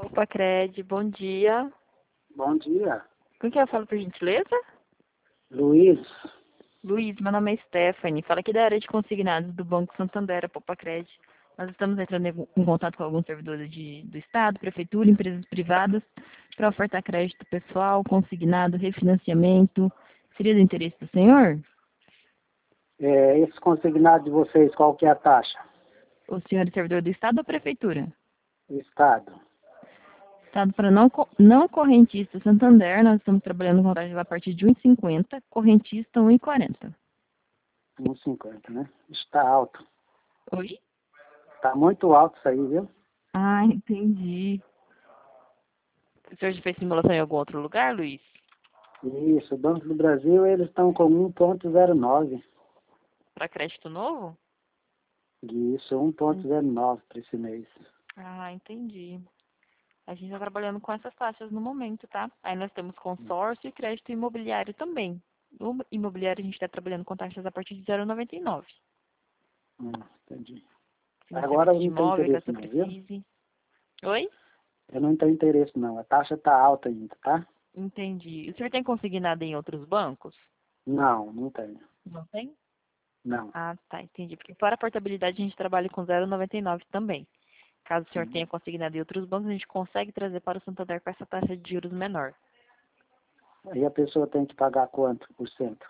Popacred, bom dia. Bom dia. Com quem eu falo, por gentileza? Luiz. Luiz, meu nome é Stephanie. Fala aqui da área de consignados do Banco Santander, a Popacred. Nós estamos entrando em contato com alguns servidores do Estado, Prefeitura, empresas privadas, para ofertar crédito pessoal, consignado, refinanciamento. Seria do interesse do senhor? Esse consignado de vocês, qual que é a taxa? O senhor é servidor do Estado ou Prefeitura? Estado. Estado para não correntista Santander, nós estamos trabalhando com taxas a partir de 1,50, correntista 1,40. 1,50, né? Está alto. Oi? Está muito alto isso aí, viu? Ah, entendi. O senhor já fez simulação em algum outro lugar, Luiz? Isso, o Banco do Brasil, eles estão com 1,09. Para crédito novo? Isso, 1,09 para esse mês. Ah, entendi. A gente está trabalhando com essas taxas no momento, tá? Aí nós temos consórcio e crédito imobiliário também. No imobiliário a gente está trabalhando com taxas a partir de 0,99. Entendi. Financiamento Agora eu de não tenho imóvel, interesse caso não, viu? precise. Oi? Eu não tenho interesse não. A taxa está alta ainda, tá? Entendi. O senhor tem consignado em outros bancos? Não, não tenho. Não tem? Não. Ah, tá, entendi. Porque para a portabilidade a gente trabalha com 0,99 também. Caso o senhor tenha consignado em outros bancos, a gente consegue trazer para o Santander com essa taxa de juros menor. Aí a pessoa tem que pagar quanto por cento?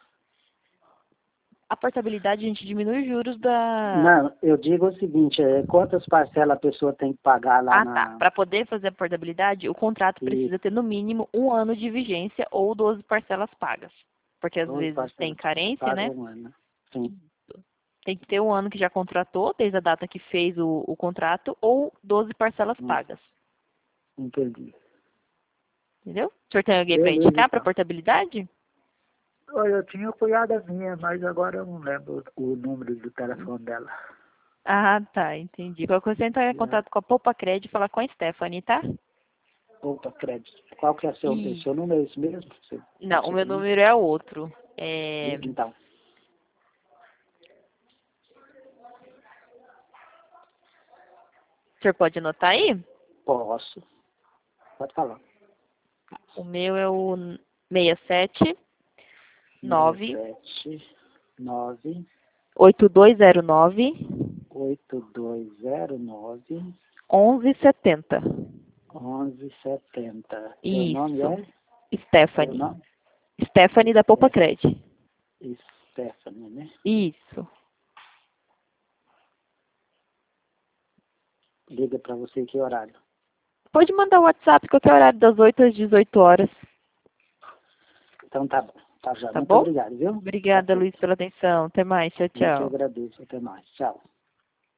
A portabilidade a gente diminui os juros da... Não, eu digo o seguinte, quantas parcelas a pessoa tem que pagar lá Ah, tá. Para poder fazer a portabilidade, o contrato precisa ter no mínimo 1 ano de vigência ou 12 parcelas pagas. Porque às 12 vezes tem parcelas. carência, Paga né? um ano. Sim, Tem que ter 1 ano que já contratou, desde a data que fez o contrato, ou 12 parcelas pagas. entendi. Entendeu? O senhor tem alguém para Beleza, indicar para então. portabilidade? Olha, eu tinha cunhada minha, mas agora eu não lembro o número do telefone dela. Ah, tá, entendi. Qualquer coisa, entrar em contato com a Popacred e falar com a Stephanie, tá? Opa, crédito. Qual que é seu número? É esse mesmo? Não, o meu número é outro. Diga então. O senhor pode anotar aí? Posso. Pode falar. O meu é o 67 9 9 8209 8209 1170. 1170. Seu nome Isso. é? Seu Stephanie. nome? Stephanie da Popacred. Stephanie, né? Isso. Liga para você que horário? Pode mandar o WhatsApp qualquer horário das 8 às 18 horas. Então tá bom. Tá já. Tá Muito bom? obrigado, viu? Obrigada, Ok. Luiz, pela atenção. Até mais. Tchau, Eu que tchau. agradeço. Até mais. Tchau.